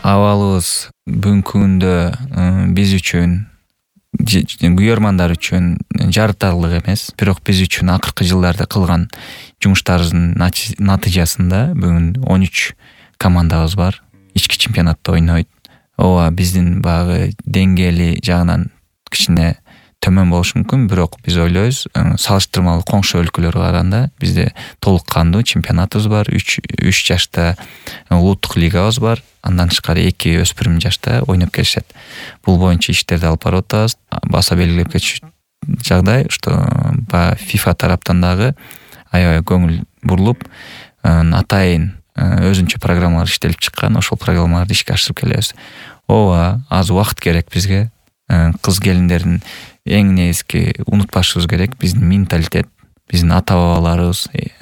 Абалыбыз бүгүнкү күндө биз үчүн күйөрмандар үчүн жарытарлык эмес, бирок биз үчүн акыркы жылдарда кылган жумуштарыбыздын натыйжасында бүгүн 13 командабыз бар. Ички чемпионатта ойнойт. Ооба, биздин баягы деңгээли жагынан кичине төмөн болушу мүмкүн, бирок биз ойлойбуз, салыштырмалуу коңшу өлкөлөргө караганда бизде толук кандуу чемпионатыбыз бар. 3 жашта улуттук лигабыз бар. Андан тышкары 2 өспүрүм жашта ойноп келишет. Бул боюнча иштерди алып барып атабыз. Баса белгилеп кетиш жагдай, что FIFA тараптан дагы аябай көңүл бурулуп, атайын өзүнчө программалар иштелип чыккан. Ошол программаларды ишке ашырып келебиз. Ооба, аз убакыт керек бизге. Кыз келиндердин эң негизги унутпашыбыз керек биздин менталитет, биздин ата-бабаларыбыз,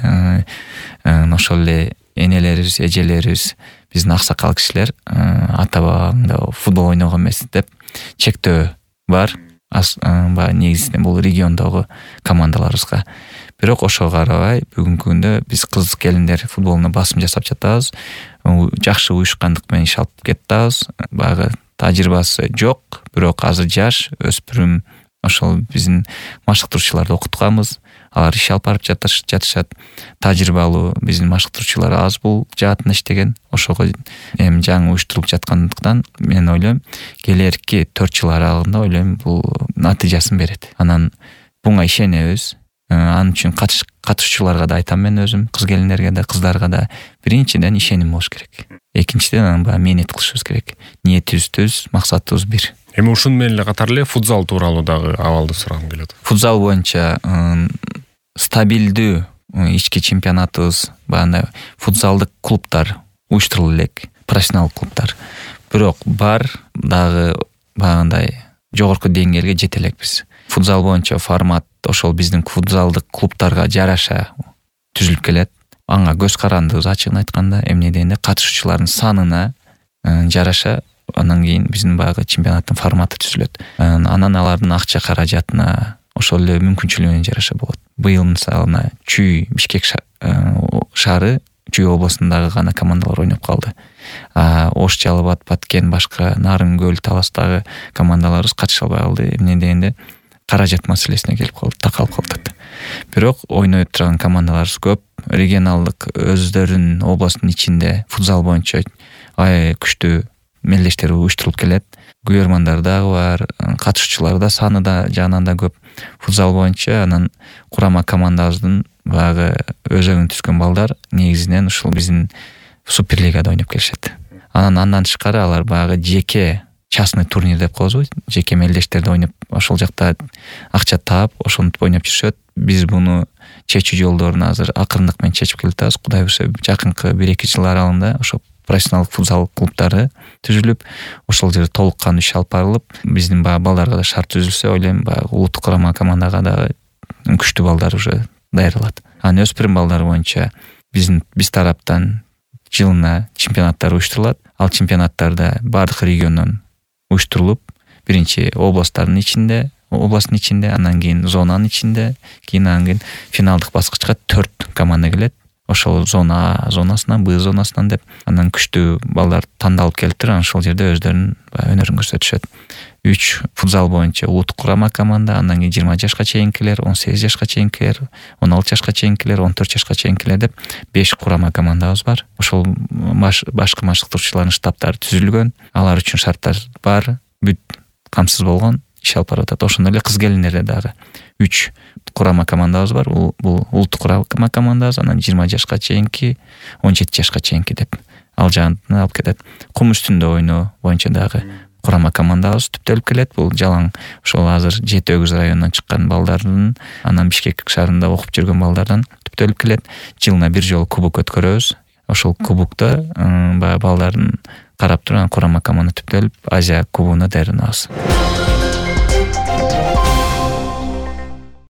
ошол эле энелерибиз, эжелерибиз, биздин аксакал кишилер ата-бабаңда футбол ойногон эмес деп чектөө бар. Баягы негизинен бул региондогу командаларыбызга. Бирок ошого карабай бүгүнкү күндө биз кыз келиндер футболуна басым жасап жатабыз. Жакшы уюшкандык менен иш алып кетабыз. Баягы тажрыйбасы жок, бирок азыр жаш, өспүрүм ошол биздин машыктыруучуларды окутканбыз. Алар иш алып барып жатышат. Тажрыйбалуу биздин машыктыруучулар аз бул жаатында иштеген. Ошого эми жаңы уюштурулуп жаткандыктан мен ойлойм, келерки 4 жыл аралыгында ойлойм бул натыйжасын берет. Анан буга ишенебиз. Анын үчүн катышуучуларга да айтам мен өзүм, кыз келиндерге да, кыздарга да биринчиден ишеним болуш керек. Экинчиден баягы мээнет кылышыбыз керек. Ниетибиз, максатыбыз бир. Эми ушуну менен эле катар эле футзал тууралуу дагы абалды сурагым келет. Футзал боюнча стабилдүү ички чемпионатыбыз, баягы футзалдык клубтар уюштурулуп элек, профессионал клубтар. Бирок бар дагы баягындай жогорку деңгээлге жете элекпиз. Футзал боюнча формат ошол биздин футзалдык клубтарга жараша түзүлүп келет. Анга көз карандыбыз ачыгын айтканда, эмне дегенде катышуучулардын санына жараша андан кийин биздин баягы чемпионаттын форматы түзүлөт. Анан алардын акча каражатына ошол эле мүмкүнчүлүгүнө жараша болот. Быйыл мисалы Чүй Бишкек шаары, Чүй областындагы гана командалар ойноп калды. Ош, Жалал-Абад, Баткен, башка Нарын-Көл, Таластагы командаларыбыз катыша албай калды. Эмне дегенде каражат маселесине келип калды, такалып калды. Бирок ойноп турган командаларыбыз көп. Регионалдык өздөрүнүн областтын ичинде футзал боюнча күчтүү мелдештер уюштурулуп келет. Күйөрмандар дагы бар, катышуучулар да саны да жагынан да көп. Футзал боюнча анан курама командабыздын баягы өзөгүн түзгөн балдар негизинен ушул биздин Суперлигада ойноп келишет. Андан тышкары алар баягы жеке частный турнир деп коебуз, жеке мелдештерде ойноп, ошол жакта акча таап, ошентип ойноп жүрүшөт. Биз буну чечүү жолдорун азыр акырындык менен чечип келатабыз. Кудай буйрса, жакынкы 1-2 жыл аралыгында ошо профессионалдык футзал клубтары түзүлүп, ошол жерде толук кандуу иш алып барылып, биздин балдарга да шарт түзүлсө, ойлойм, улуттук курама командага да күчтүү балдар уже даярдалат. Анан өспүрүм балдар боюнча биз тараптан жылына чемпионаттар уюштурулат. Ал чемпионаттарда бардык региондон уюштурулуп, биринчи областтын ичинде, андан кийин зонанын ичинде, андан кийин финалдык баскычка 4 команда келет. Ошол зона А зонасынан, Б зонасынан деп, анан күчтүү балдар тандалып келиптир, анан ошол жерде өздөрүнүн өнөрүн көрсөтүшөт. 3 футзал боюнча улуттук курама команда, андан кийин 20 жашка чейинкилер, 18 жашка чейинкилер, 16 жашка чейинкилер, 14 жашка чейинкилер деп 5 курама командабыз бар. Ошол башкы машыктыруучулардын штабтары түзүлгөн, алар үчүн шарттар бар, бүт камсыз болгон иш алып барып атат. Ошондой эле кыз келиндерде дагы 3 курама командабыз бар. Бул улуттук курама командабыз, анан 20 жашка чейинки, 17 жашка чейинки деп ал жагын алып кетет. Кум үстүндө ойноо боюнча дагы курама командабыз түптөлүп келет. Бул жалаң ошол азыр Жети Өгүз районунан чыккан балдардын, анан Бишкек шаарында окуп жүргөн балдардан түптөлүп келет. Жылына бир жолу кубок өткөрөбүз. Ошол кубокто балдардын карап туруп курама команда түптөлүп Азия кубогуна даярданабыз.